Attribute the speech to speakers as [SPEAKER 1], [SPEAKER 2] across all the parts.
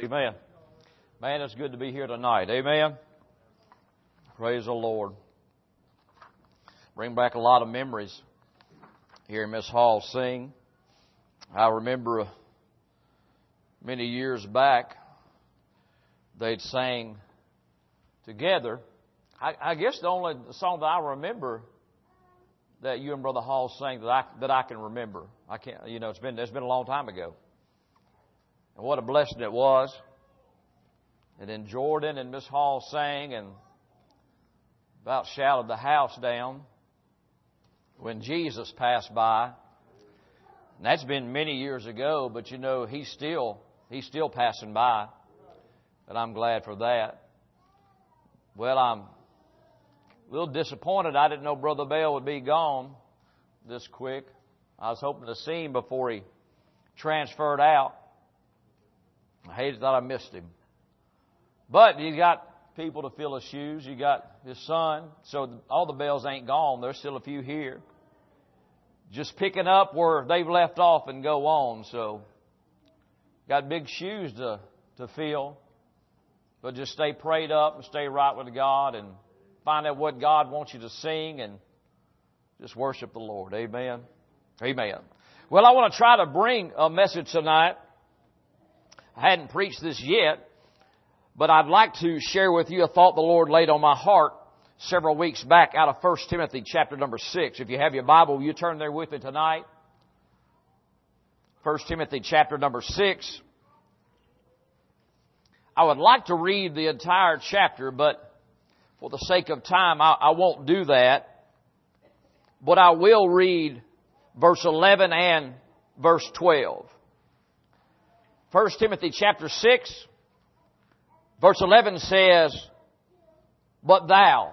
[SPEAKER 1] Amen. Man, it's good to be here tonight. Amen. Praise the Lord. Bring back a lot of memories hearing Miss Hall sing. I remember many years back they'd sang together. I guess the only song that I remember that you and Brother Hall sang that I can remember. I can't. It's been a long time ago. And what a blessing it was. And then Jordan and Miss Hall sang and about shouted the house down when Jesus passed by. And that's been many years ago, but he's still passing by. And I'm glad for that. Well, I'm a little disappointed. I didn't know Brother Bell would be gone this quick. I was hoping to see him before he transferred out. I thought I missed him. But you got people to fill his shoes. You got his son. So all the Bells ain't gone. There's still a few here. Just picking up where they've left off and go on. So got big shoes to fill. But just stay prayed up and stay right with God and find out what God wants you to sing and just worship the Lord. Amen. Amen. Well, I want to try to bring a message tonight. I hadn't preached this yet, but I'd like to share with you a thought the Lord laid on my heart several weeks back out of 1 Timothy chapter number 6. If you have your Bible, will you turn there with me tonight? 1 Timothy chapter number 6. I would like to read the entire chapter, but for the sake of time, I won't do that. But I will read verse 11 and verse 12. 1 Timothy chapter 6, verse 11 says, "But thou,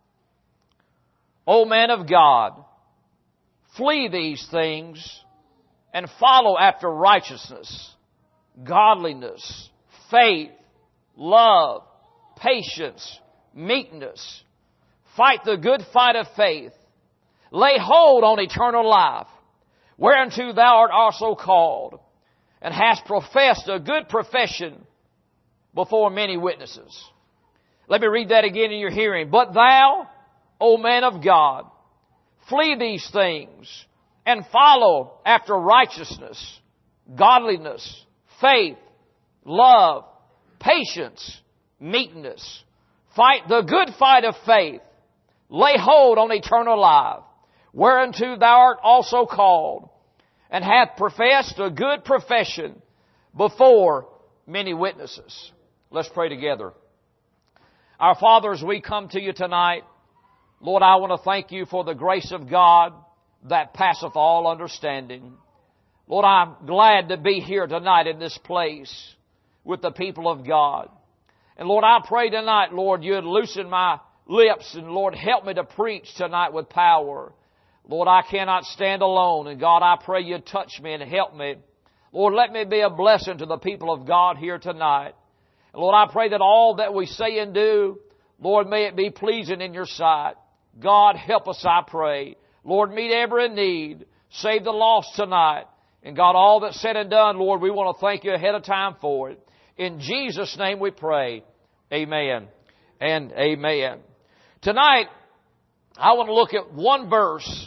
[SPEAKER 1] O man of God, flee these things and follow after righteousness, godliness, faith, love, patience, meekness. Fight the good fight of faith. Lay hold on eternal life, whereunto thou art also called, and hast professed a good profession before many witnesses." Let me read that again in your hearing. "But thou, O man of God, flee these things and follow after righteousness, godliness, faith, love, patience, meekness. Fight the good fight of faith. Lay hold on eternal life, whereunto thou art also called, and hath professed a good profession before many witnesses." Let's pray together. Our Father, as we come to you tonight, Lord, I want to thank you for the grace of God that passeth all understanding. Lord, I'm glad to be here tonight in this place with the people of God. And Lord, I pray tonight, Lord, you'd loosen my lips and Lord, help me to preach tonight with power. Lord, I cannot stand alone. And God, I pray you'd touch me and help me. Lord, let me be a blessing to the people of God here tonight. And Lord, I pray that all that we say and do, Lord, may it be pleasing in your sight. God, help us, I pray. Lord, meet every need. Save the lost tonight. And God, all that's said and done, Lord, we want to thank you ahead of time for it. In Jesus' name we pray. Amen and amen. Tonight, I want to look at one verse,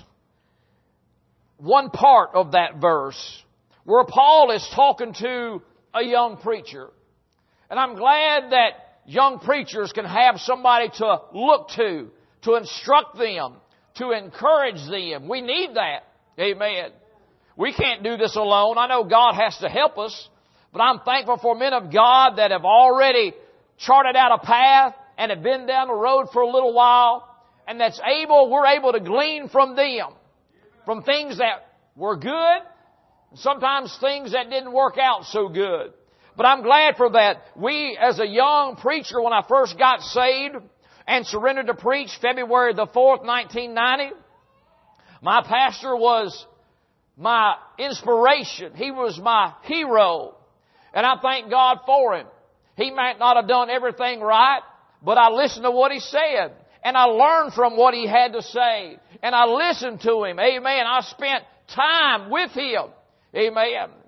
[SPEAKER 1] one part of that verse, where Paul is talking to a young preacher. And I'm glad that young preachers can have somebody to look to instruct them, to encourage them. We need that. Amen. We can't do this alone. I know God has to help us, but I'm thankful for men of God that have already charted out a path and have been down the road for a little while, and we're able to glean from them, from things that were good, and sometimes things that didn't work out so good. But I'm glad for that. We, as a young preacher, when I first got saved and surrendered to preach February the 4th, 1990, my pastor was my inspiration. He was my hero. And I thank God for him. He might not have done everything right, but I listened to what he said. And I learned from what he had to say. And I listened to him. Amen. I spent time with him. Amen.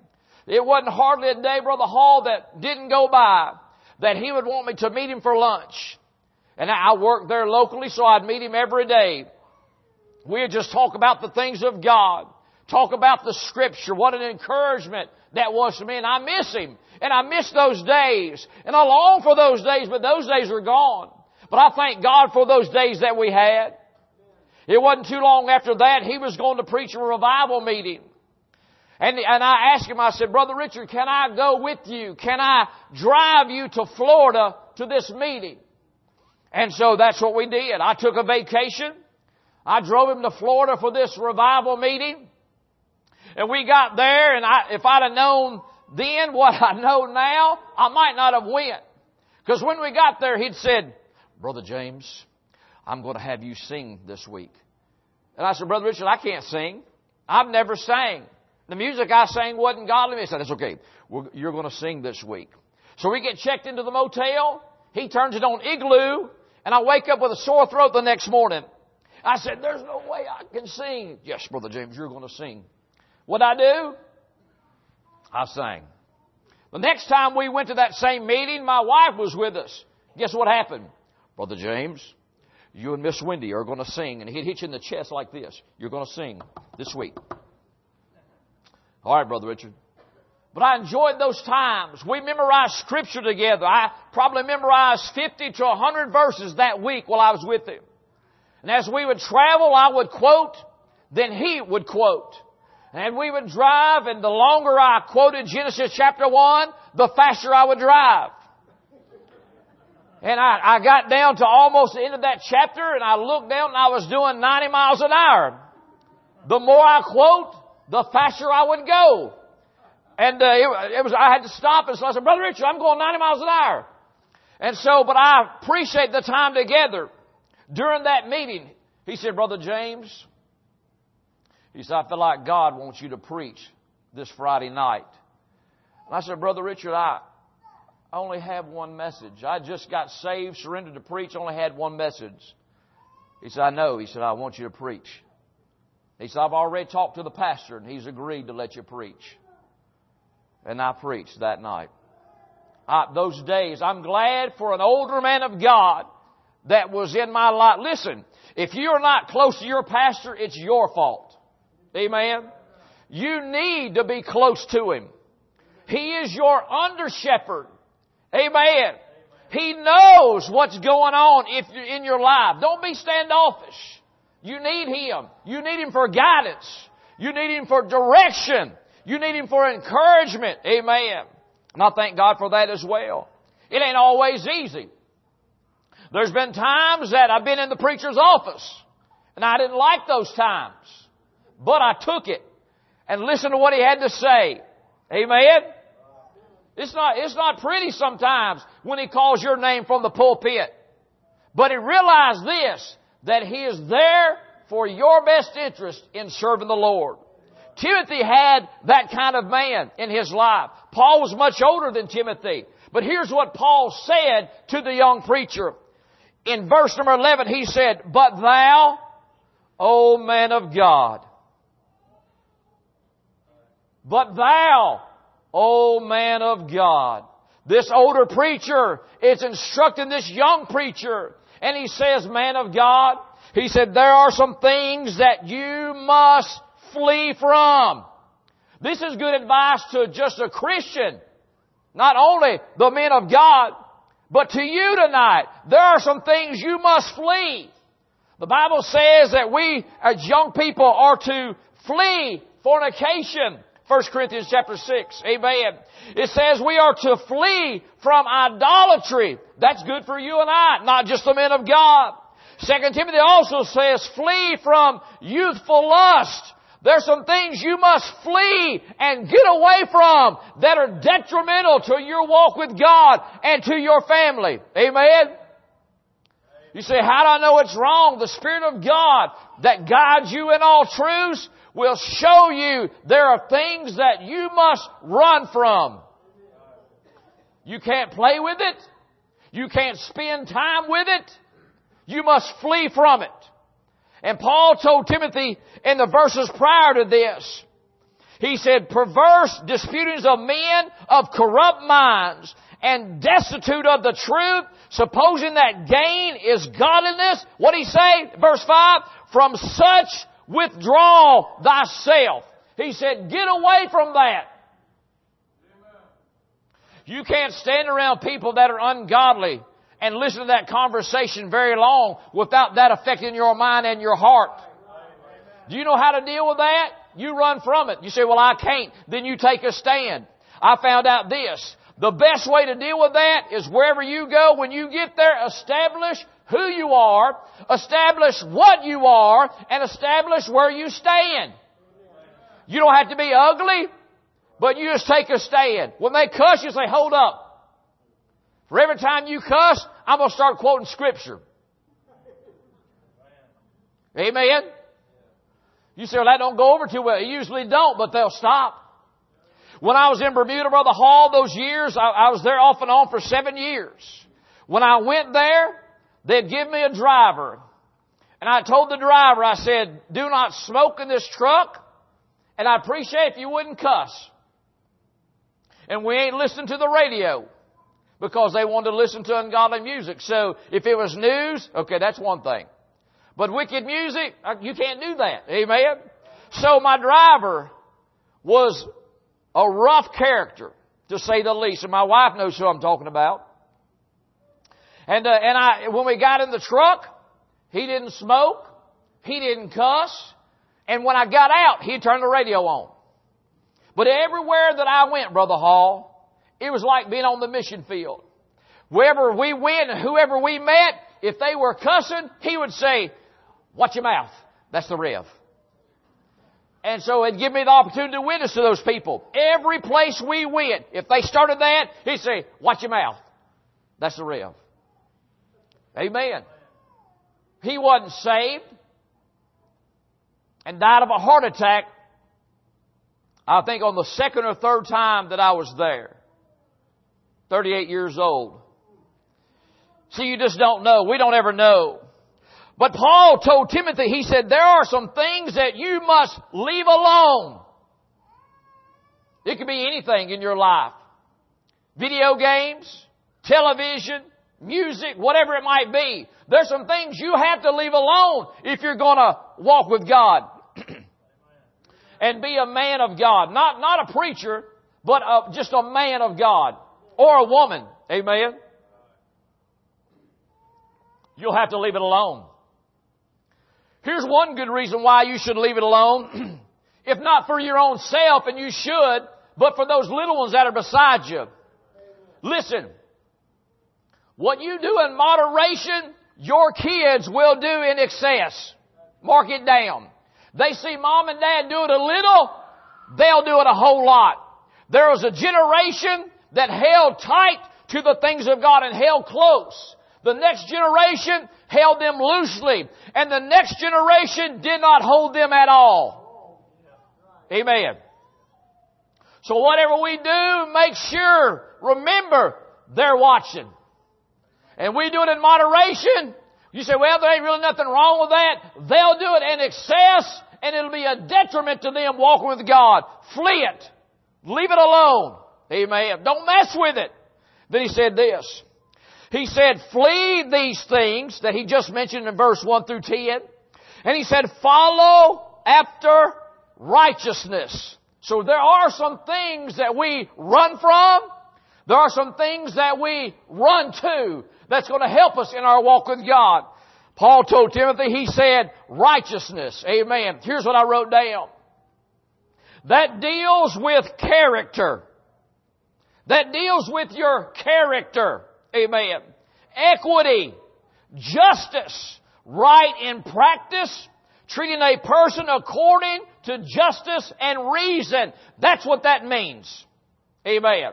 [SPEAKER 1] It wasn't hardly a day, Brother Hall, that didn't go by that he would want me to meet him for lunch. And I worked there locally, so I'd meet him every day. We'd just talk about the things of God. Talk about the Scripture. What an encouragement that was to me. And I miss him. And I miss those days. And I long for those days, but those days are gone. But I thank God for those days that we had. It wasn't too long after that, he was going to preach a revival meeting. And I asked him, I said, Brother Richard, can I go with you? Can I drive you to Florida to this meeting? And so that's what we did. I took a vacation. I drove him to Florida for this revival meeting. And we got there, and if I'd have known then what I know now, I might not have went. Because when we got there, he'd said, Brother James, I'm going to have you sing this week. And I said, Brother Richard, I can't sing. I've never sang. The music I sang wasn't godly. He said, it's okay. You're going to sing this week. So we get checked into the motel. He turns it on Igloo. And I wake up with a sore throat the next morning. I said, there's no way I can sing. Yes, Brother James, you're going to sing. What'd I do? I sang. The next time we went to that same meeting, my wife was with us. Guess what happened? Brother James, you and Miss Wendy are going to sing. And he'd hit you in the chest like this. You're going to sing this week. All right, Brother Richard. But I enjoyed those times. We memorized Scripture together. I probably memorized 50 to 100 verses that week while I was with him. And as we would travel, I would quote, then he would quote. And we would drive, and the longer I quoted Genesis chapter 1, the faster I would drive. And I got down to almost the end of that chapter, and I looked down, and I was doing 90 miles an hour. The more I quote, the faster I would go. And I had to stop, and so I said, Brother Richard, I'm going 90 miles an hour. And so, but I appreciate the time together. During that meeting, he said, Brother James, he said, I feel like God wants you to preach this Friday night. And I said, Brother Richard, I only have one message. I just got saved, surrendered to preach, only had one message. He said, I know. He said, I want you to preach. He said, I've already talked to the pastor, and he's agreed to let you preach. And I preached that night. Those days, I'm glad for an older man of God that was in my life. Listen, if you're not close to your pastor, it's your fault. Amen? You need to be close to him. He is your under shepherd. Amen. He knows what's going on in your life. Don't be standoffish. You need him. You need him for guidance. You need him for direction. You need him for encouragement. Amen. And I thank God for that as well. It ain't always easy. There's been times that I've been in the preacher's office, and I didn't like those times. But I took it and listened to what he had to say. Amen. It's not pretty sometimes when he calls your name from the pulpit. But he realized this, that he is there for your best interest in serving the Lord. Timothy had that kind of man in his life. Paul was much older than Timothy. But here's what Paul said to the young preacher. In verse number 11, he said, But thou, O man of God, but thou, O man of God. This older preacher is instructing this young preacher. And he says, man of God, he said, there are some things that you must flee from. This is good advice to just a Christian. Not only the men of God, but to you tonight. There are some things you must flee. The Bible says that we as young people are to flee fornication. 1 Corinthians chapter 6. Amen. It says we are to flee from idolatry. That's good for you and I, not just the men of God. 2 Timothy also says flee from youthful lust. There's some things you must flee and get away from that are detrimental to your walk with God and to your family. Amen. You say, how do I know it's wrong? The Spirit of God that guides you in all truths will show you there are things that you must run from. You can't play with it. You can't spend time with it. You must flee from it. And Paul told Timothy in the verses prior to this, He said, perverse disputings of men of corrupt minds and destitute of the truth, supposing that gain is godliness. What did he say? Verse 5, from such withdraw thyself. He said, get away from that. You can't stand around people that are ungodly and listen to that conversation very long without that affecting your mind and your heart. Do you know how to deal with that? You run from it. You say, well, I can't. Then you take a stand. I found out this. The best way to deal with that is wherever you go, when you get there, establish who you are, establish what you are, and establish where you stand. You don't have to be ugly, but you just take a stand. When they cuss, you say, hold up. For every time you cuss, I'm going to start quoting Scripture. Amen? You say, well, that don't go over too well. It usually don't, but they'll stop. When I was in Bermuda, Brother Hall, those years, I was there off and on for 7 years. When I went there, they'd give me a driver. And I told the driver, I said, do not smoke in this truck, and I'd appreciate if you wouldn't cuss. And we ain't listening to the radio because they wanted to listen to ungodly music. So if it was news, okay, that's one thing. But wicked music, you can't do that. Amen? So my driver was a rough character, to say the least. And my wife knows who I'm talking about. And when we got in the truck, he didn't smoke. He didn't cuss. And when I got out, he turned the radio on. But everywhere that I went, Brother Hall, it was like being on the mission field. Wherever we went and whoever we met, if they were cussing, he would say, watch your mouth. That's the Rev. And so it'd give me the opportunity to witness to those people. Every place we went, if they started that, he'd say, watch your mouth. That's the Rev. Amen. He wasn't saved and died of a heart attack, I think on the second or third time that I was there. 38 years old. See, you just don't know. We don't ever know. But Paul told Timothy, he said, there are some things that you must leave alone. It could be anything in your life. Video games, television, music, whatever it might be. There's some things you have to leave alone if you're going to walk with God. And be a man of God. Not a preacher, but just a man of God. Or a woman. Amen? You'll have to leave it alone. Here's one good reason why you should leave it alone. If not for your own self, and you should, but for those little ones that are beside you. Listen. What you do in moderation, your kids will do in excess. Mark it down. They see mom and dad do it a little, they'll do it a whole lot. There was a generation that held tight to the things of God and held close. The next generation held them loosely. And the next generation did not hold them at all. Amen. So whatever we do, make sure, remember, they're watching. And we do it in moderation. You say, well, there ain't really nothing wrong with that. They'll do it in excess, and it'll be a detriment to them walking with God. Flee it. Leave it alone. Amen. Don't mess with it. Then he said this. He said, flee these things that he just mentioned in verse 1 through 10. And he said, follow after righteousness. So there are some things that we run from. There are some things that we run to that's going to help us in our walk with God. Paul told Timothy, he said, righteousness. Amen. Here's what I wrote down. That deals with character. That deals with your character. Amen. Equity. Justice. Right in practice. Treating a person according to justice and reason. That's what that means. Amen.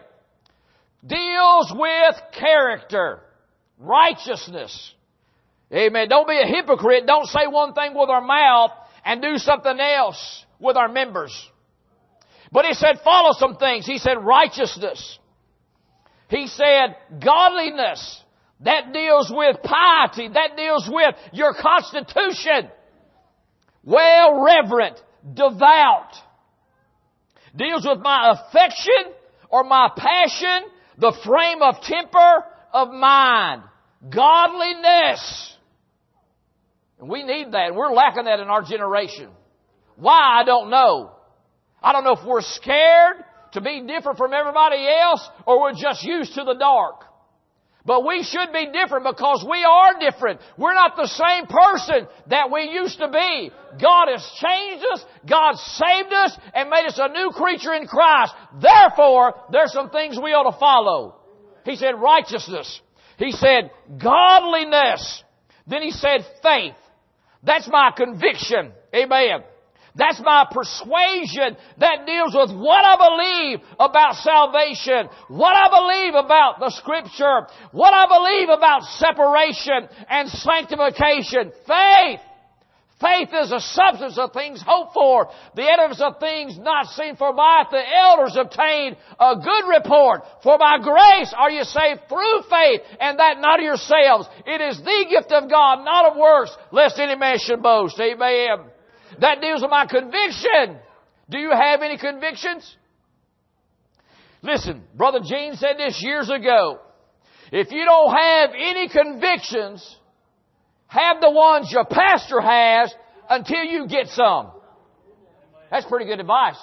[SPEAKER 1] Deals with character. Righteousness. Amen. Don't be a hypocrite. Don't say one thing with our mouth and do something else with our members. But he said, follow some things. He said, righteousness. He said, godliness. That deals with piety. That deals with your constitution. Well, reverent, devout. deals with my affection or my passion, the frame of temper of mind. Godliness. And we need that. And we're lacking that in our generation. Why? I don't know. I don't know if we're scared to be different from everybody else or we're just used to the dark. But we should be different because we are different. We're not the same person that we used to be. God has changed us. God saved us and made us a new creature in Christ. Therefore, there's some things we ought to follow. He said righteousness. He said godliness. Then he said faith. That's my conviction. Amen. That's my persuasion that deals with what I believe about salvation, what I believe about the Scripture, what I believe about separation and sanctification. Faith. Faith is a substance of things hoped for, the evidence of things not seen, for by it the elders obtained a good report. For by grace are you saved through faith, and that not of yourselves. It is the gift of God, not of works, lest any man should boast. Amen. That deals with my conviction. Do you have any convictions? Listen, Brother Gene said this years ago. If you don't have any convictions, have the ones your pastor has until you get some. That's pretty good advice.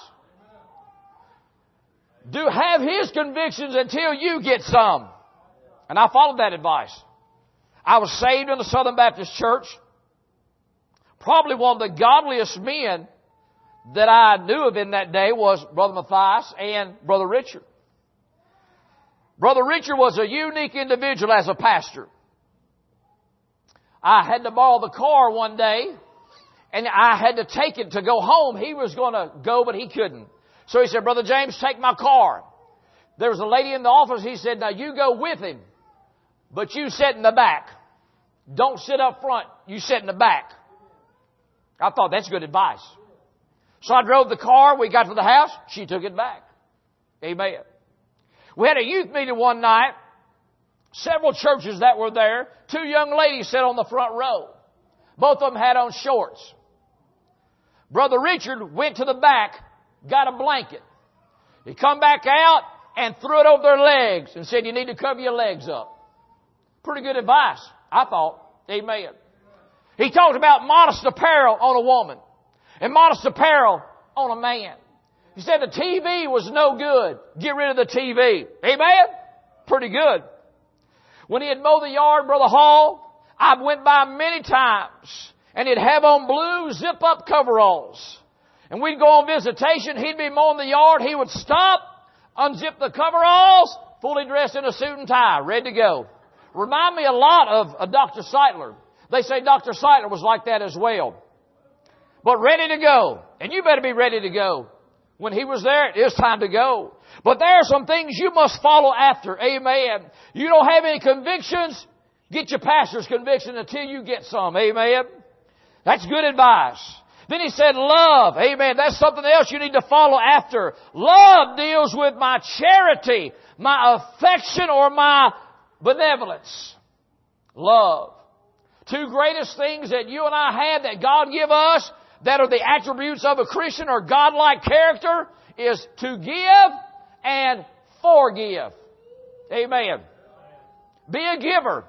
[SPEAKER 1] Do have his convictions until you get some. And I followed that advice. I was saved in the Southern Baptist Church. Probably one of the godliest men that I knew of in that day was Brother Matthias and Brother Richard. Brother Richard was a unique individual as a pastor. I had to borrow the car one day, and I had to take it to go home. He was going to go, but he couldn't. So he said, Brother James, take my car. There was a lady in the office. He said, now you go with him, but you sit in the back. Don't sit up front. You sit in the back. I thought that's good advice. So I drove the car. We got to the house. She took it back. Amen. We had a youth meeting one night. Several churches that were there. Two young ladies sat on the front row. Both of them had on shorts. Brother Richard went to the back, got a blanket. He come back out and threw it over their legs and said, you need to cover your legs up. Pretty good advice, I thought. Amen. He talked about modest apparel on a woman and modest apparel on a man. He said the TV was no good. Get rid of the TV. Amen? Pretty good. When he had mowed the yard, Brother Hall, I went by many times and he'd have on blue zip-up coveralls. And we'd go on visitation. He'd be mowing the yard. He would stop, unzip the coveralls, fully dressed in a suit and tie, ready to go. Remind me a lot of Dr. Seitler. They say Dr. Seitler was like that as well. But ready to go. And you better be ready to go. When he was there, it is time to go. But there are some things you must follow after. Amen. You don't have any convictions, get your pastor's conviction until you get some. Amen. That's good advice. Then he said love. Amen. That's something else you need to follow after. Love deals with my charity, my affection, or my benevolence. Love. Two greatest things that you and I have that God give us that are the attributes of a Christian or God-like character is to give and forgive. Amen. Be a giver.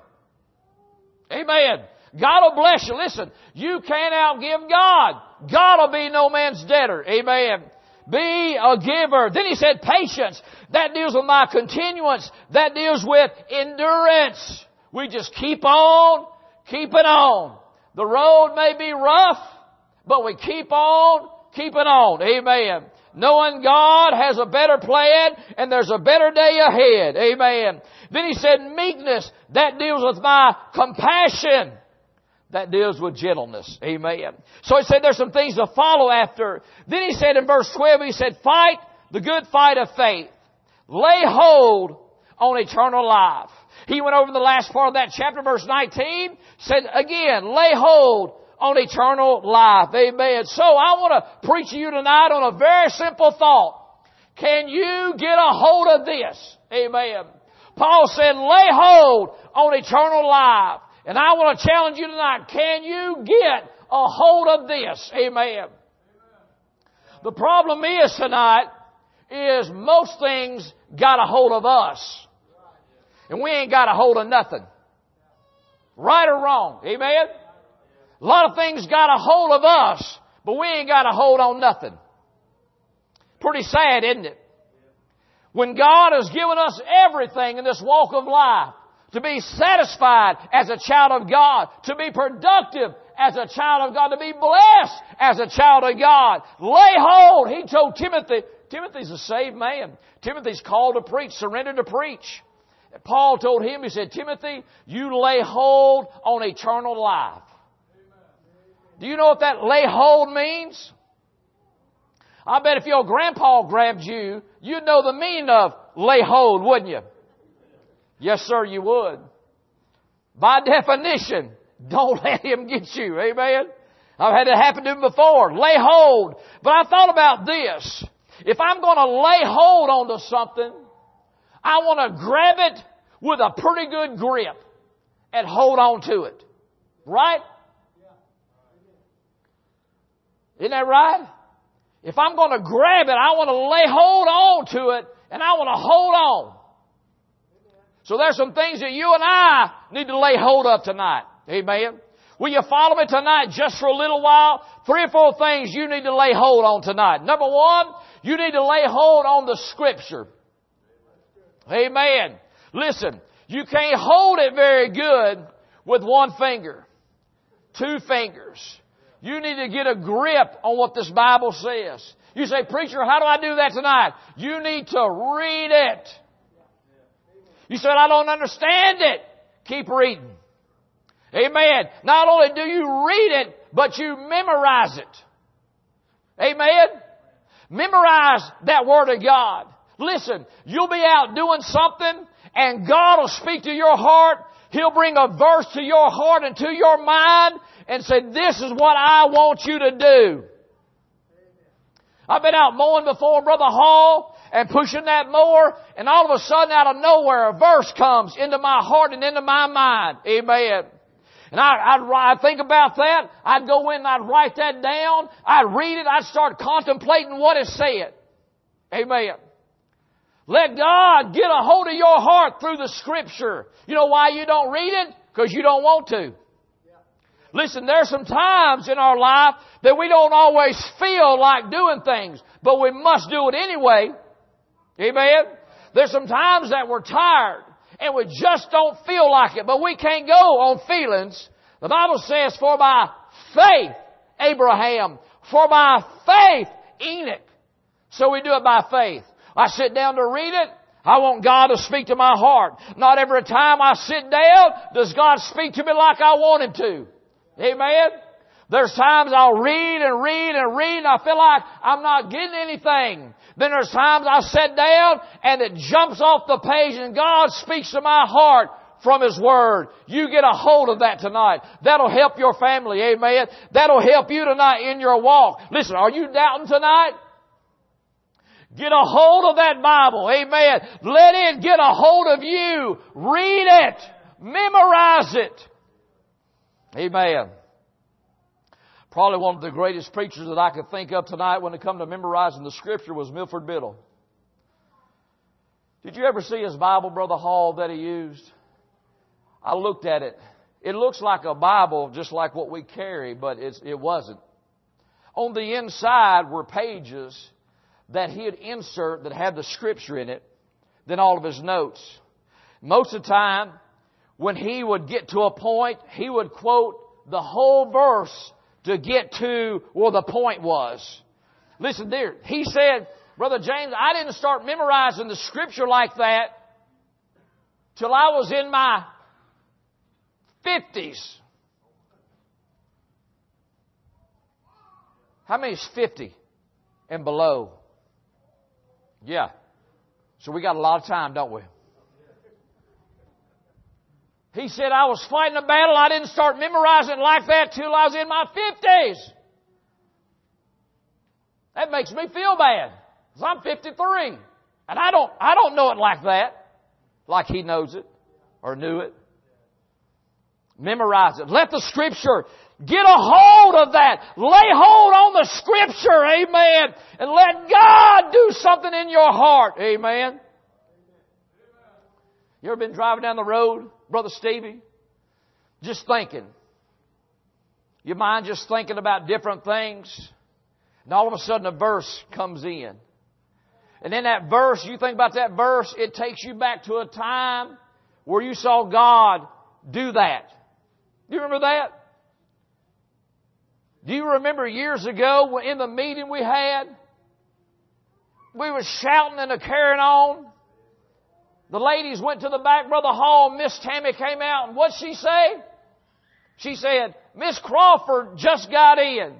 [SPEAKER 1] Amen. God will bless you. Listen, you can't outgive God. God will be no man's debtor. Amen. Be a giver. Then he said patience. That deals with my continuance. That deals with endurance. We just keep on, keeping on. The road may be rough, but we keep on, keeping on. Amen. Knowing God has a better plan and there's a better day ahead. Amen. Then he said meekness. That deals with my compassion. That deals with gentleness. Amen. So he said there's some things to follow after. Then he said in verse 12, he said, fight the good fight of faith. Lay hold on eternal life. He went over the last part of that chapter, verse 19, said again, lay hold on eternal life. Amen. So I want to preach to you tonight on a very simple thought. Can you get a hold of this? Amen. Paul said, lay hold on eternal life. And I want to challenge you tonight. Can you get a hold of this? Amen. The problem is tonight, is most things got a hold of us. And we ain't got a hold of nothing. Right or wrong. Amen? A lot of things got a hold of us, but we ain't got a hold on nothing. Pretty sad, isn't it? When God has given us everything in this walk of life, to be satisfied as a child of God, to be productive as a child of God, to be blessed as a child of God. Lay hold. He told Timothy, Timothy's a saved man. Timothy's called to preach, surrendered to preach. Paul told him, he said, Timothy, you lay hold on eternal life. Do you know what that lay hold means? I bet if your grandpa grabbed you, you'd know the meaning of lay hold, wouldn't you? Yes, sir, you would. By definition, don't let him get you. Amen? I've had it happen to me before. Lay hold. But I thought about this. If I'm going to lay hold onto something, I want to grab it with a pretty good grip and hold on to it. Right? Isn't that right? If I'm going to grab it, I want to lay hold on to it and I want to hold on. So there's some things that you and I need to lay hold of tonight. Amen. Will you follow me tonight just for a little while? 3 or 4 things you need to lay hold on tonight. Number 1, you need to lay hold on the Scripture. Amen. Listen, you can't hold it very good with 1 finger, 2 fingers. You need to get a grip on what this Bible says. You say, preacher, how do I do that tonight? You need to read it. You said, I don't understand it. Keep reading. Amen. Not only do you read it, but you memorize it. Amen. Memorize that Word of God. Listen, you'll be out doing something and God will speak to your heart. He'll bring a verse to your heart and to your mind and say, this is what I want you to do. I've been out mowing before, Brother Hall, and pushing that mower, and all of a sudden out of nowhere a verse comes into my heart and into my mind. Amen. And I'd think about that. I'd go in and I'd write that down. I'd read it. I'd start contemplating what it said. Amen. Let God get a hold of your heart through the Scripture. You know why you don't read it? Because you don't want to. Listen, there's some times in our life that we don't always feel like doing things, but we must do it anyway. Amen? There's some times that we're tired and we just don't feel like it, but we can't go on feelings. The Bible says, for by faith, Abraham, for by faith, Enoch. So we do it by faith. I sit down to read it. I want God to speak to my heart. Not every time I sit down does God speak to me like I want Him to. Amen? There's times I'll read and read and read and I feel like I'm not getting anything. Then there's times I sit down and it jumps off the page and God speaks to my heart from His Word. You get a hold of that tonight. That'll help your family. Amen? That'll help you tonight in your walk. Listen, are you doubting tonight? Get a hold of that Bible. Amen. Let it get a hold of you. Read it. Memorize it. Amen. Probably one of the greatest preachers that I could think of tonight when it come to memorizing the Scripture was Milford Biddle. Did you ever see his Bible, Brother Hall, that he used? I looked at it. It looks like a Bible just like what we carry, but it wasn't. On the inside were pages that he'd insert that had the Scripture in it, then all of his notes. Most of the time, when he would get to a point, he would quote the whole verse to get to where the point was. Listen, dear, he said, Brother James, I didn't start memorizing the Scripture like that till I was in my 50s. How many is 50 and below? Yeah. So we got a lot of time, don't we? He said, I was fighting a battle. I didn't start memorizing it like that till I was in my 50s. That makes me feel bad. Because I'm 53. And I don't know it like that. Like he knows it. Or knew it. Memorize it. Let the Scripture Get a hold of that. Lay hold on the Scripture. Amen. And let God do something in your heart. Amen. You ever been driving down the road, Brother Stevie? Just thinking. Your mind just thinking about different things. And all of a sudden a verse comes in. And in that verse, you think about that verse, it takes you back to a time where you saw God do that. Do you remember that? Do you remember years ago in the meeting we had? We were shouting and carrying on. The ladies went to the back, Brother Hall, Miss Tammy came out, and what'd she say? She said, Miss Crawford just got in.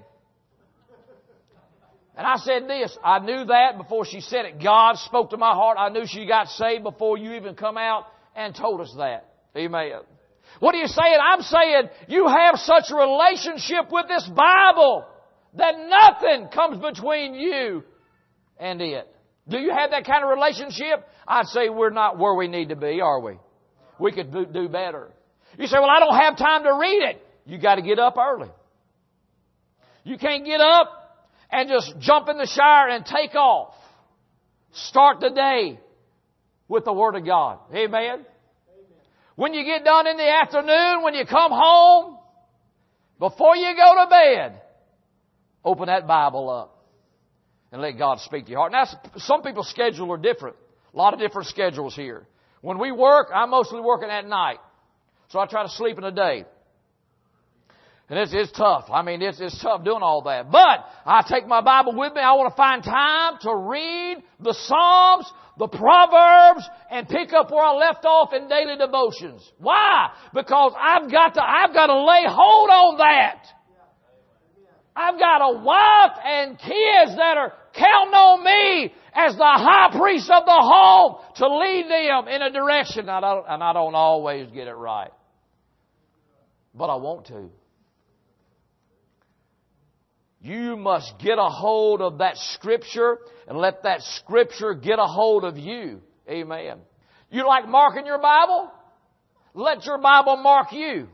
[SPEAKER 1] And I said this, I knew that before she said it. God spoke to my heart. I knew she got saved before you even come out and told us that. Amen. What are you saying? I'm saying you have such a relationship with this Bible that nothing comes between you and it. Do you have that kind of relationship? I'd say we're not where we need to be, are we? We could do better. You say, well, I don't have time to read it. You got to get up early. You can't get up and just jump in the shower and take off. Start the day with the Word of God. Amen. When you get done in the afternoon, when you come home, before you go to bed, open that Bible up and let God speak to your heart. Now, some people's schedule are different. A lot of different schedules here. When we work, I'm mostly working at night. So I try to sleep in the day. And it's tough. I mean, it's tough doing all that. But I take my Bible with me. I want to find time to read the Psalms, the Proverbs, and pick up where I left off in daily devotions. Why? Because I've got to lay hold on that. I've got a wife and kids that are counting on me as the high priest of the home to lead them in a direction. And I don't always get it right. But I want to. You must get a hold of that Scripture and let that Scripture get a hold of you. Amen. You like marking your Bible? Let your Bible mark you.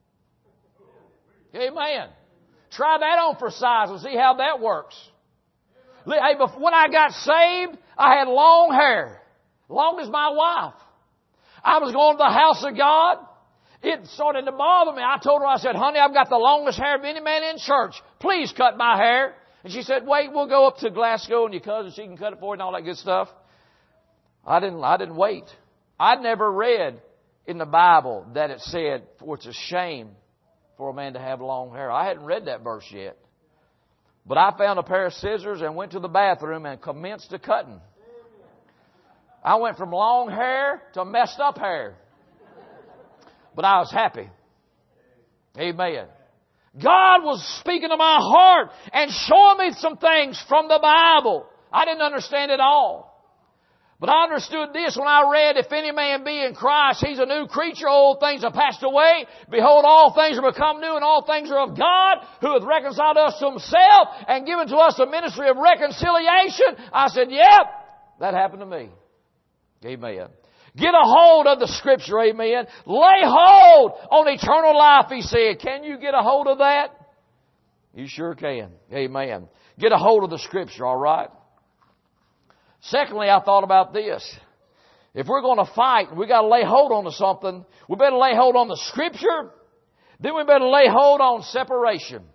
[SPEAKER 1] Amen. Try that on for size and see how that works. Hey, when I got saved, I had long hair. Long as my wife. I was going to the house of God. It started to bother me. I told her, I said, honey, I've got the longest hair of any man in church. Please cut my hair. And she said, wait, we'll go up to Glasgow and your cousin, she can cut it for you and all that good stuff. I didn't wait. I'd never read in the Bible that it said, for it's a shame for a man to have long hair. I hadn't read that verse yet. But I found a pair of scissors and went to the bathroom and commenced to cutting. I went from long hair to messed up hair. But I was happy. Amen. God was speaking to my heart and showing me some things from the Bible. I didn't understand it all. But I understood this when I read, if any man be in Christ, he's a new creature. Old things have passed away. Behold, all things are become new, and all things are of God, who hath reconciled us to himself and given to us the ministry of reconciliation. I said, yep, that happened to me. Amen. Get a hold of the Scripture, amen. Lay hold on eternal life, he said. Can you get a hold of that? You sure can. Amen. Get a hold of the Scripture, all right? Secondly, I thought about this. If we're going to fight, we got to lay hold on to something. We better lay hold on the Scripture. Then we better lay hold on separation.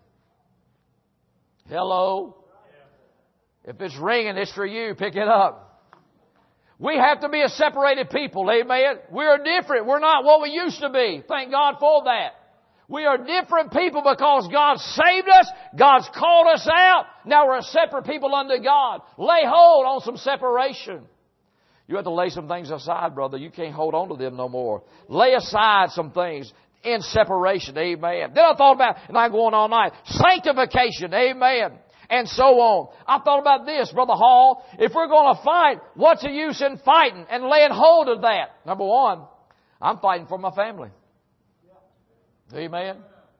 [SPEAKER 1] Hello? If it's ringing, it's for you. Pick it up. We have to be a separated people, amen. We are different. We're not what we used to be. Thank God for that. We are different people because God saved us. God's called us out. Now we're a separate people unto God. Lay hold on some separation. You have to lay some things aside, brother. You can't hold on to them no more. Lay aside some things in separation, amen. Then I thought about, and I'm going all night, sanctification, amen. And so on. I thought about this, Brother Hall. If we're going to fight, what's the use in fighting and laying hold of that? Number one, I'm fighting for my family. Amen.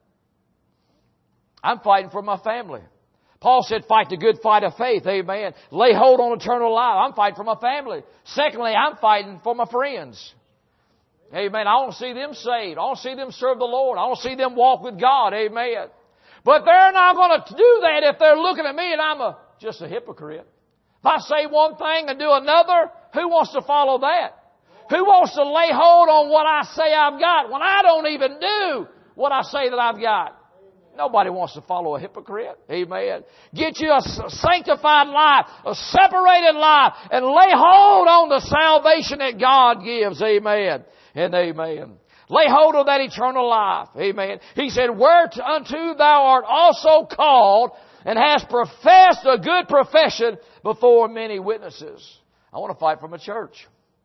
[SPEAKER 1] I'm fighting for my family. Paul said, fight the good fight of faith. Amen. Lay hold on eternal life. I'm fighting for my family. Secondly, I'm fighting for my friends. Amen. I want to see them saved. I want to see them serve the Lord. I want to see them walk with God. Amen. But they're not going to do that if they're looking at me and I'm just a hypocrite. If I say one thing and do another, who wants to follow that? Who wants to lay hold on what I say I've got when I don't even do what I say that I've got? Nobody wants to follow a hypocrite. Amen. Get you a sanctified life, a separated life, and lay hold on the salvation that God gives. Amen. And amen. Lay hold of that eternal life. Amen. He said, whereunto thou art also called, and hast professed a good profession before many witnesses. I want to fight from a church.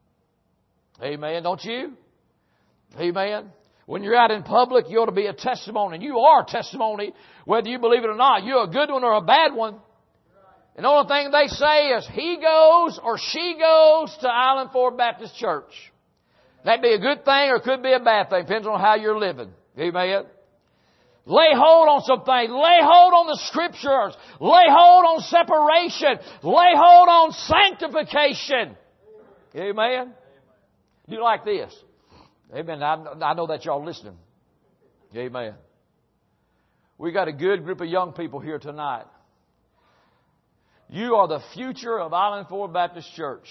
[SPEAKER 1] Amen. Don't you? Amen. When you're out in public, you ought to be a testimony. And you are a testimony, whether you believe it or not. You're a good one or a bad one. And the only thing they say is, he goes or she goes to Island Ford Baptist Church. That'd be a good thing or it could be a bad thing. Depends on how you're living. Amen. Lay hold on some things. Lay hold on the Scriptures. Lay hold on separation. Lay hold on sanctification. Amen. Do you like this? Amen. I know that y'all listening. Amen. We got a good group of young people here tonight. You are the future of Island Ford Baptist Church.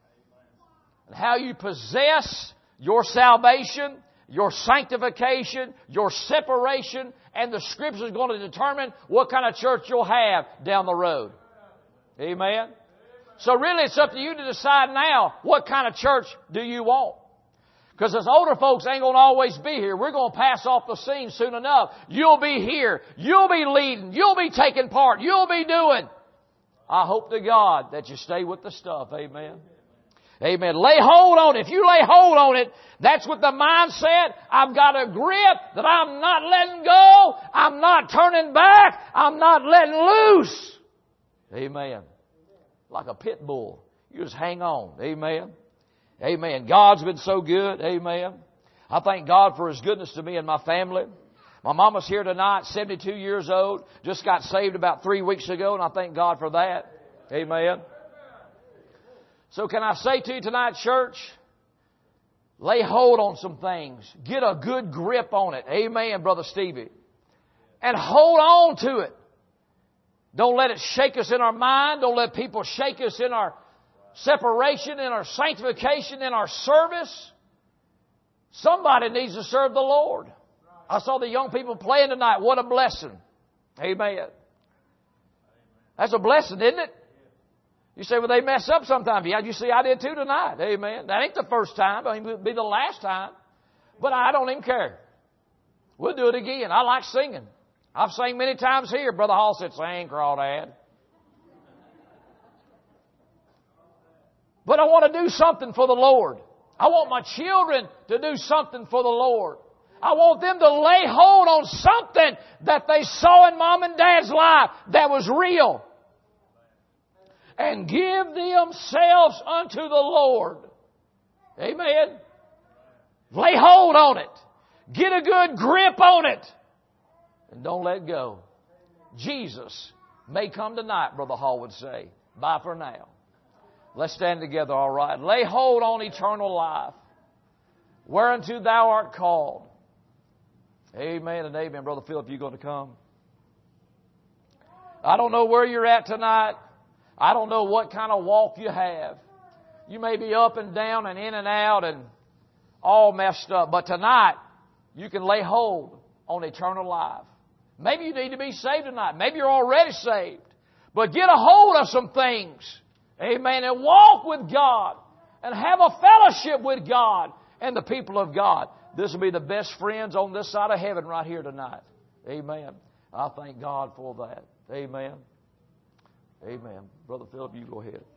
[SPEAKER 1] And how you possess your salvation, your sanctification, your separation, and the Scripture is going to determine what kind of church you'll have down the road. Amen. So really it's up to you to decide now, what kind of church do you want? Because us older folks ain't going to always be here. We're going to pass off the scene soon enough. You'll be here. You'll be leading. You'll be taking part. You'll be doing. I hope to God that you stay with the stuff. Amen. Amen. Lay hold on it. If you lay hold on it, that's what the mindset. I've got a grip that I'm not letting go. I'm not turning back. I'm not letting loose. Amen. Like a pit bull. You just hang on. Amen. Amen. God's been so good. Amen. I thank God for His goodness to me and my family. My mama's here tonight, 72 years old. Just got saved about 3 weeks ago, and I thank God for that. Amen. So can I say to you tonight, church, lay hold on some things. Get a good grip on it. Amen, Brother Stevie. And hold on to it. Don't let it shake us in our mind. Don't let people shake us in our separation, in our sanctification, in our service. Somebody needs to serve the Lord. I saw the young people playing tonight. What a blessing. Amen. That's a blessing, isn't it? You say, well, they mess up sometimes. Yeah, you see, I did too tonight. Amen. That ain't the first time. I mean, it'll be the last time. But I don't even care. We'll do it again. I like singing. I've sang many times here. Brother Hall said, sing, Crawdad. But I want to do something for the Lord. I want my children to do something for the Lord. I want them to lay hold on something that they saw in Mom and Dad's life that was real. And give themselves unto the Lord. Amen. Lay hold on it. Get a good grip on it. And don't let go. Jesus may come tonight, Brother Hall would say. Bye for now. Let's stand together, all right. Lay hold on eternal life, whereunto thou art called. Amen and amen. Brother Philip, you going to come? I don't know where you're at tonight. I don't know what kind of walk you have. You may be up and down and in and out and all messed up. But tonight, you can lay hold on eternal life. Maybe you need to be saved tonight. Maybe you're already saved. But get a hold of some things. Amen. And walk with God. And have a fellowship with God and the people of God. This will be the best friends on this side of heaven right here tonight. Amen. I thank God for that. Amen. Amen. Brother Philip, you go ahead.